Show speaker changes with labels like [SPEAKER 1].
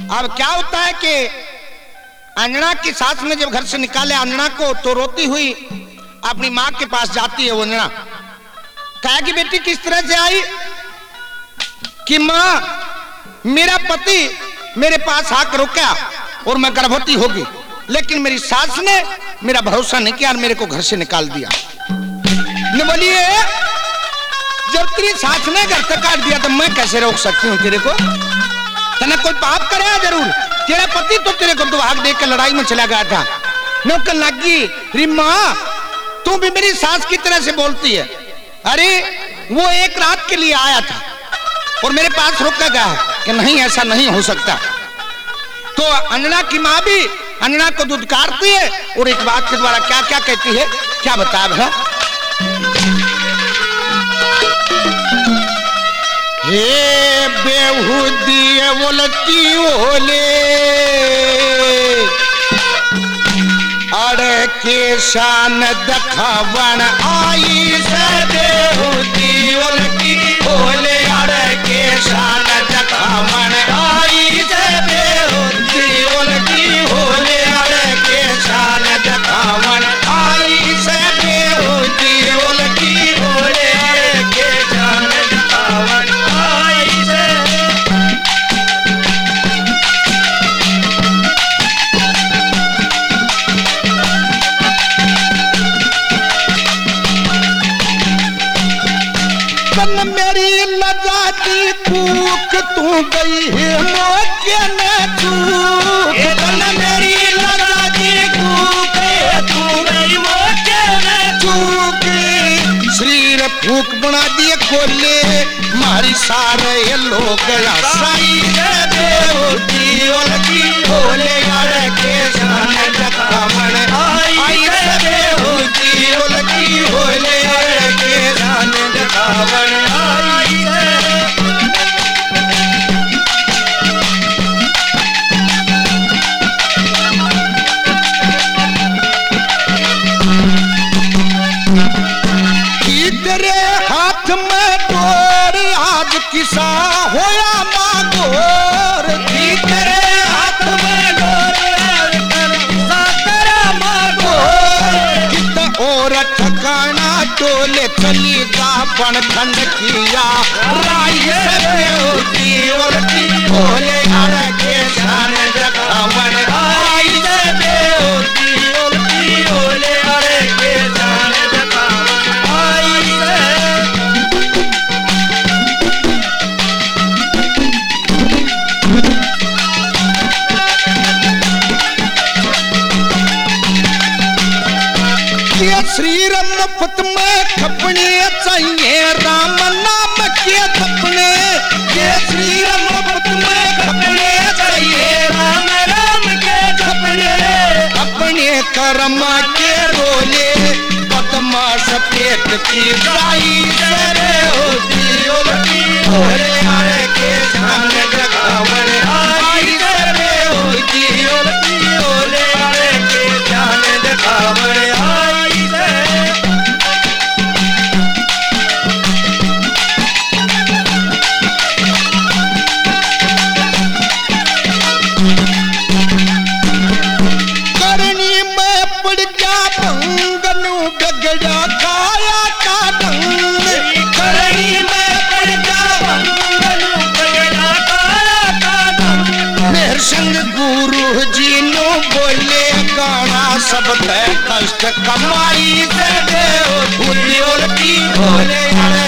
[SPEAKER 1] अब क्या होता है कि अंजना की सास ने जब घर से निकाले अंजना को तो रोती हुई अपनी माँ के पास जाती है। वो अंजना कहा कि बेटी किस तरह से आई कि माँ मेरा पति मेरे पास आकर रुका और मैं गर्भवती होगी, लेकिन मेरी सास ने मेरा भरोसा नहीं किया और मेरे को घर से निकाल दिया। न बोलिए जब तेरी सास ने घर से काट दिया तो मैं कैसे रोक सकती हूँ तेरे को? तने कोई पाप करे जरूर, तेरा पति तो तेरे को दुहाक दे के लड़ाई में चला गया था। नौकर लगी री माँ तू भी मेरी सास की तरह से बोलती है। अरे वो एक रात के लिए आया था और मेरे पास रुक गया कि नहीं ऐसा नहीं हो सकता। तो अंजना की माँ भी अंजना को दुदकारती है और एक बात के द्वारा क्या क्या कहती है, क्या बता भला? हे बेहुदी बोलती ओले अड़ के शान दखावन आई से बेहुदी बोलती ओले अड़ के शान दखावन आई से बेहुदी बोलती ओले अड़ के शान दखावन आई से बेहुदी बोलती ओले अड़ के शान दखावन आई से। मेरी लजा की कूक तू गई है मौके न चूक, मेरी लजा की कूक तू गई मौके न चूक। शरीर फूक बना दिए खोले मारी सारे लोग साई बेहोती ओलती खोले यार के शान दखावन आई रे बेहोती ओलती खोले यार के शान दखावन आई रे। तेरे हाथ में डोर आज किसा होया मागोर, तेरे हाथ में डोर किसा तेरा मागोर। कित और ठकाना टोले चली दापन खंड किया राई से बेहोती ओलती खोले यार के शान दखावन आई से बेहोती ओलती खोले यार के शान दखावन आई से। ये श्री राम मुफ्त में खपने चाहिए राम नाम के सपने, ये श्री राम मुफ्त में खपने चाहिए राम राम के सपने। अपने कर्म के रोले बदमाश पेट की गाई तेरे होती ओलती ओले आए के शान दखावन आई तेरे होती ओलती ओले आए के शान दखावन आई रे। करनी में पड़ जा भंगनू गगड़ा खाया का ढंग, करनी में पड़ जा भंगनू गगड़ा खाया का ढंग। मेहर संग गुरु जी नो बोले गाना सब कष्ट कमाई से बेहोती ओलती खोले